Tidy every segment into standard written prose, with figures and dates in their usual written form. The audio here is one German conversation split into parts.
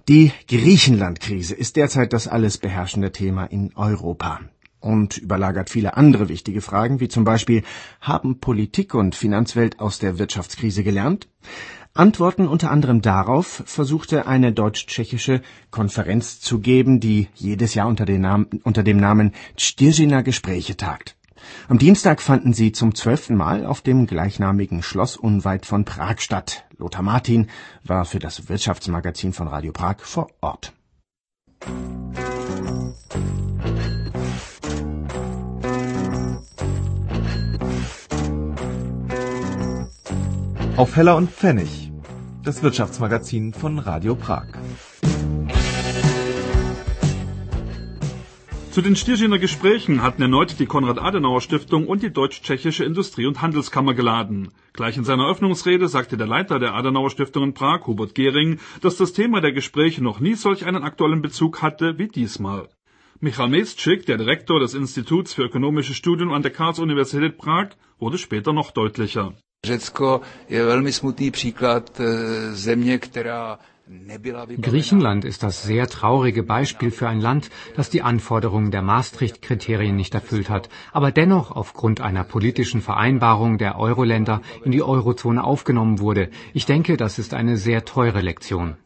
Die Griechenland-Krise ist derzeit das alles beherrschende Thema in Europa und überlagert viele andere wichtige Fragen, wie zum Beispiel: Haben Politik und Finanzwelt aus der Wirtschaftskrise gelernt? Antworten unter anderem darauf versuchte eine deutsch-tschechische Konferenz zu geben, die jedes Jahr unter dem Namen Stiržina Gespräche tagt. Am Dienstag fanden sie zum 12. Mal auf dem gleichnamigen Schloss unweit von Prag statt. Lothar Martin war für das Wirtschaftsmagazin von Radio Prag vor Ort. Auf Heller und Pfennig, das Wirtschaftsmagazin von Radio Prag. Zu den Stiržiner Gesprächen hatten erneut die Konrad-Adenauer-Stiftung und die Deutsch-Tschechische Industrie- und Handelskammer geladen. Gleich in seiner Eröffnungsrede sagte der Leiter der Adenauer-Stiftung in Prag, Hubert Gehring, dass das Thema der Gespräche noch nie solch einen aktuellen Bezug hatte wie diesmal. Michal Mestschik, der Direktor des Instituts für ökonomische Studien an der Karls-Universität Prag, wurde später noch deutlicher. Řecko je velmi smutný příklad země, která Griechenland ist das sehr traurige Beispiel für ein Land, das die Anforderungen der Maastricht-Kriterien nicht erfüllt hat, aber dennoch aufgrund einer politischen Vereinbarung der Euro-Länder in die Eurozone aufgenommen wurde. Ich denke, das ist eine sehr teure Lektion.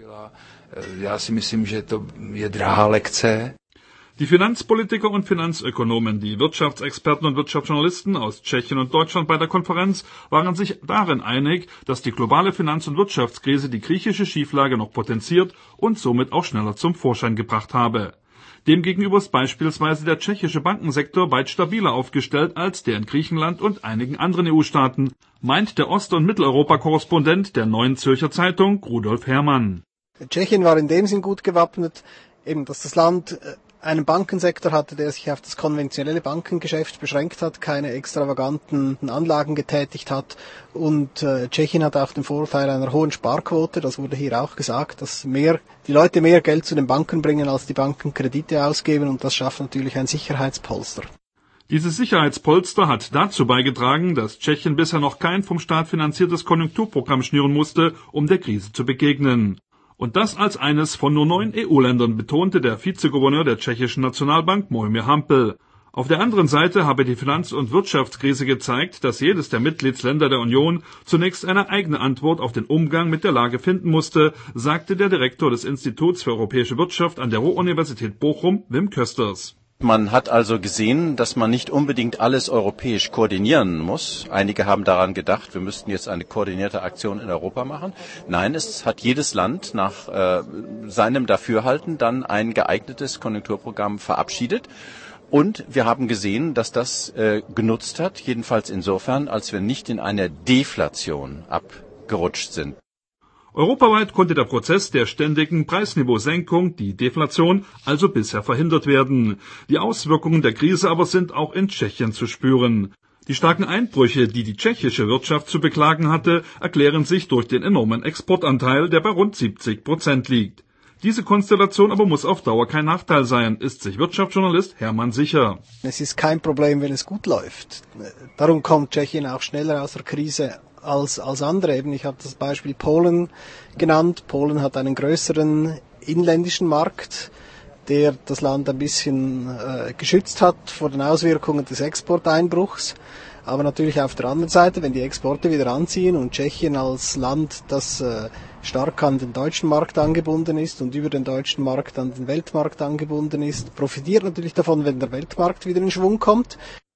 Já si myslím, že to je drahá lekce. Die Finanzpolitiker und Finanzökonomen, die Wirtschaftsexperten und Wirtschaftsjournalisten aus Tschechien und Deutschland bei der Konferenz waren sich darin einig, dass die globale Finanz- und Wirtschaftskrise die griechische Schieflage noch potenziert und somit auch schneller zum Vorschein gebracht habe. Demgegenüber ist beispielsweise der tschechische Bankensektor weit stabiler aufgestellt als der in Griechenland und einigen anderen EU-Staaten, meint der Ost- und Mitteleuropa-Korrespondent der Neuen Zürcher Zeitung, Rudolf Herrmann. Tschechien war in dem Sinn gut gewappnet, eben dass das Land einen Bankensektor hatte, der sich auf das konventionelle Bankengeschäft beschränkt hat, keine extravaganten Anlagen getätigt hat. Und Tschechien hat auch den Vorteil einer hohen Sparquote. Das wurde hier auch gesagt, dass die Leute mehr Geld zu den Banken bringen, als die Banken Kredite ausgeben. Und das schafft natürlich ein Sicherheitspolster. Dieses Sicherheitspolster hat dazu beigetragen, dass Tschechien bisher noch kein vom Staat finanziertes Konjunkturprogramm schnüren musste, um der Krise zu begegnen. Und das als eines von nur 9 EU-Ländern, betonte der Vizegouverneur der tschechischen Nationalbank Mojmír Hampel. Auf der anderen Seite habe die Finanz- und Wirtschaftskrise gezeigt, dass jedes der Mitgliedsländer der Union zunächst eine eigene Antwort auf den Umgang mit der Lage finden musste, sagte der Direktor des Instituts für europäische Wirtschaft an der Ruhr-Universität Bochum, Wim Kösters. Man hat also gesehen, dass man nicht unbedingt alles europäisch koordinieren muss. Einige haben daran gedacht, wir müssten jetzt eine koordinierte Aktion in Europa machen. Nein, es hat jedes Land nach seinem Dafürhalten dann ein geeignetes Konjunkturprogramm verabschiedet. Und wir haben gesehen, dass das genutzt hat, jedenfalls insofern, als wir nicht in eine Deflation abgerutscht sind. Europaweit konnte der Prozess der ständigen Preisniveausenkung, die Deflation, also bisher verhindert werden. Die Auswirkungen der Krise aber sind auch in Tschechien zu spüren. Die starken Einbrüche, die die tschechische Wirtschaft zu beklagen hatte, erklären sich durch den enormen Exportanteil, der bei rund 70% liegt. Diese Konstellation aber muss auf Dauer kein Nachteil sein, ist sich Wirtschaftsjournalist Hermann sicher. Es ist kein Problem, wenn es gut läuft. Darum kommt Tschechien auch schneller aus der Krise als andere. Eben, ich habe das Beispiel Polen genannt. Polen hat einen größeren inländischen Markt, der das Land ein bisschen geschützt hat vor den Auswirkungen des Exporteinbruchs. Aber natürlich auf der anderen Seite, wenn die Exporte wieder anziehen und Tschechien als Land, das stark an den deutschen Markt angebunden ist und über den deutschen Markt an den Weltmarkt angebunden ist, profitiert natürlich davon, wenn der Weltmarkt wieder in Schwung kommt.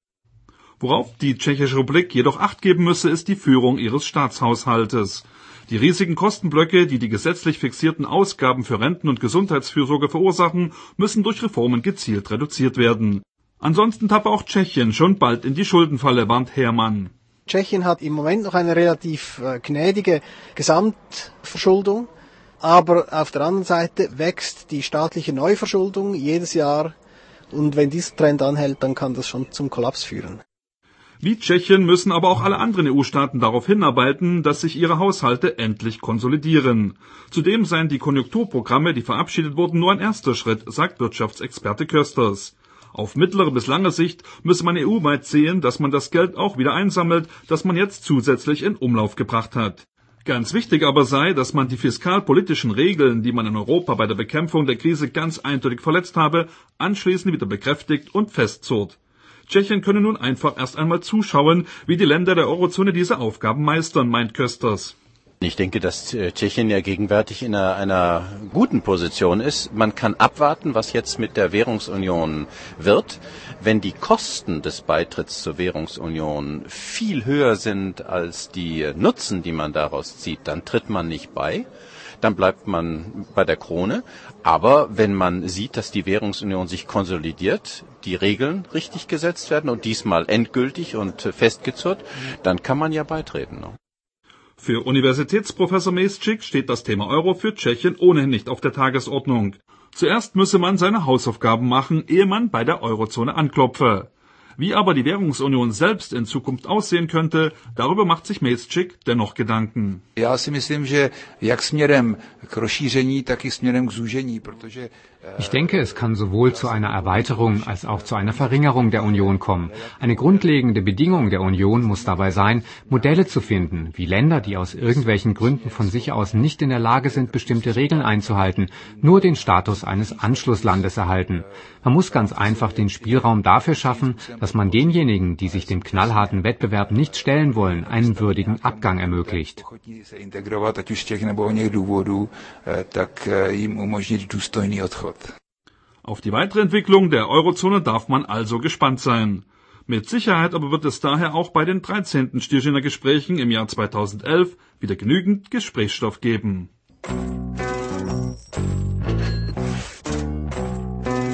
Worauf die Tschechische Republik jedoch Acht geben müsse, ist die Führung ihres Staatshaushaltes. Die riesigen Kostenblöcke, die die gesetzlich fixierten Ausgaben für Renten- und Gesundheitsfürsorge verursachen, müssen durch Reformen gezielt reduziert werden. Ansonsten tappe auch Tschechien schon bald in die Schuldenfalle, warnt Hermann. Tschechien hat im Moment noch eine relativ gnädige Gesamtverschuldung, aber auf der anderen Seite wächst die staatliche Neuverschuldung jedes Jahr und wenn dieser Trend anhält, dann kann das schon zum Kollaps führen. Wie Tschechien müssen aber auch alle anderen EU-Staaten darauf hinarbeiten, dass sich ihre Haushalte endlich konsolidieren. Zudem seien die Konjunkturprogramme, die verabschiedet wurden, nur ein erster Schritt, sagt Wirtschaftsexperte Kösters. Auf mittlere bis lange Sicht müsse man EU-weit sehen, dass man das Geld auch wieder einsammelt, das man jetzt zusätzlich in Umlauf gebracht hat. Ganz wichtig aber sei, dass man die fiskalpolitischen Regeln, die man in Europa bei der Bekämpfung der Krise ganz eindeutig verletzt habe, anschließend wieder bekräftigt und festzurrt. Tschechien könne nun einfach erst einmal zuschauen, wie die Länder der Eurozone diese Aufgaben meistern, meint Kösters. Ich denke, dass Tschechien ja gegenwärtig in einer guten Position ist. Man kann abwarten, was jetzt mit der Währungsunion wird. Wenn die Kosten des Beitritts zur Währungsunion viel höher sind als die Nutzen, die man daraus zieht, dann tritt man nicht bei. Dann bleibt man bei der Krone. Aber wenn man sieht, dass die Währungsunion sich konsolidiert, die Regeln richtig gesetzt werden und diesmal endgültig und festgezurrt, dann kann man ja beitreten. Für Universitätsprofessor Mescik steht das Thema Euro für Tschechien ohnehin nicht auf der Tagesordnung. Zuerst müsse man seine Hausaufgaben machen, ehe man bei der Eurozone anklopfe. Wie aber die Währungsunion selbst in Zukunft aussehen könnte, darüber macht sich Mescik dennoch Gedanken. Já si myslím, že jak směrem k rozšíření, tak i směrem k zúžení, protože Ich denke, es kann sowohl zu einer Erweiterung als auch zu einer Verringerung der Union kommen. Eine grundlegende Bedingung der Union muss dabei sein, Modelle zu finden, wie Länder, die aus irgendwelchen Gründen von sich aus nicht in der Lage sind, bestimmte Regeln einzuhalten, nur den Status eines Anschlusslandes erhalten. Man muss ganz einfach den Spielraum dafür schaffen, dass man denjenigen, die sich dem knallharten Wettbewerb nicht stellen wollen, einen würdigen Abgang ermöglicht. Auf die weitere Entwicklung der Eurozone darf man also gespannt sein. Mit Sicherheit aber wird es daher auch bei den 13. Stirschiner Gesprächen im Jahr 2011 wieder genügend Gesprächsstoff geben.